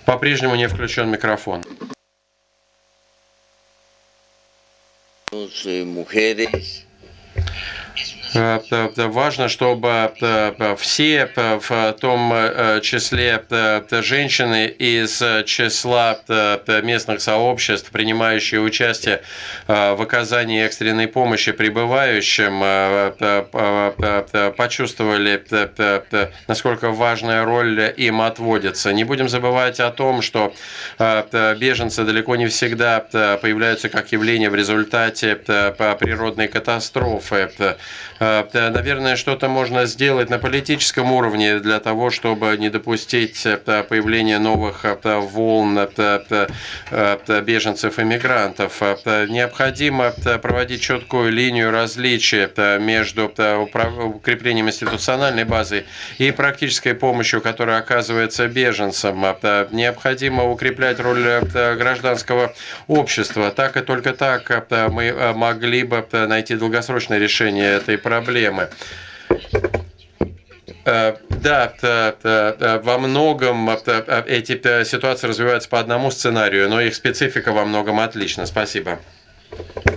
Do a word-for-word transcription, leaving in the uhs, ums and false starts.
По-прежнему не включен микрофон. Важно, чтобы все, в том числе женщины из числа местных сообществ, принимающие участие в оказании экстренной помощи прибывающим, почувствовали, насколько важная роль им отводится. Не будем забывать о том, что беженцы далеко не всегда появляются как явление в результате природной катастрофы. Наверное, что-то можно сделать на политическом уровне для того, чтобы не допустить появления новых волн беженцев и мигрантов. Необходимо проводить четкую линию различия между укреплением институциональной базы и практической помощью, которая оказывается беженцам. Необходимо укреплять роль гражданского общества. Так и только так мы могли бы найти долгосрочное решение этой проблемы. Да, во многом эти ситуации развиваются по одному сценарию, но их специфика во многом отлична. Спасибо.